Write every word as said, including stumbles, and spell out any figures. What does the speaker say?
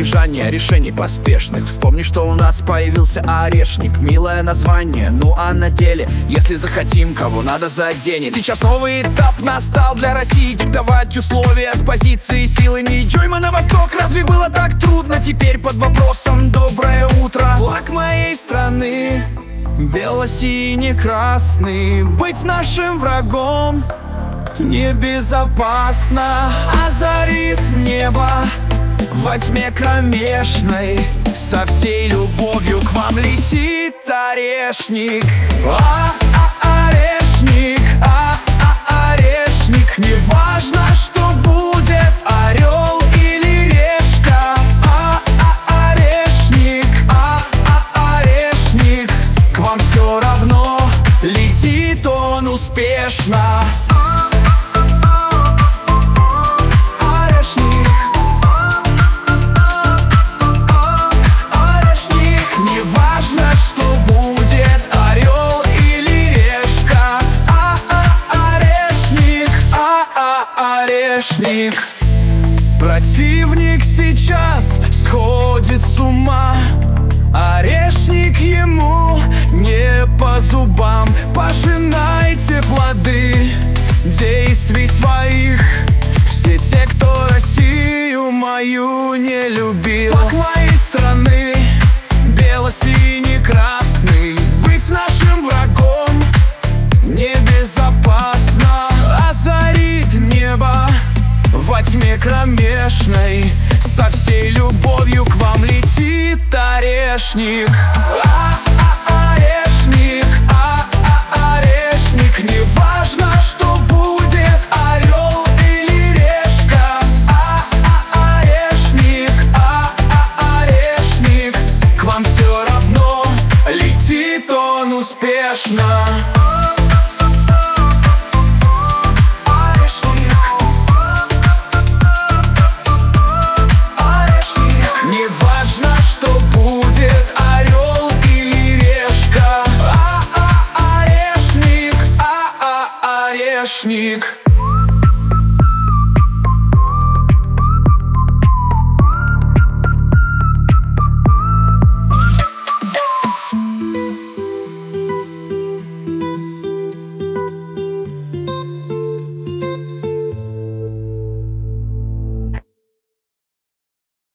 избежания решений поспешных. Вспомни, что у нас появился орешник. Милое название, ну а на деле, если захотим, кого надо заденем. Сейчас новый этап настал для России. Диктовать условия с позиции силы. Не дюйма на восток, разве было так трудно? Теперь под вопросом доброе утро. Флаг моей страны бело-синий-красный. Быть нашим врагом небезопасно. Озарит небо во тьме кромешной. Со всей любовью к вам летит орешник. А-а, орешник, а-а, орешник. Неважно, что будет, орел или решка. А-а, орешник, а-а, орешник. К вам все равно, летит он успешно. Противник сейчас сходит с ума. Орешник ему не по зубам. Пожинайте плоды действий своих. Все те, кто Россию мою не любил. Флаг моей страны бело-синий-красный. Быть нашим врагом небезопасно. Озарит небо во тьме кромешной. Со всей любовью к вам летит орешник.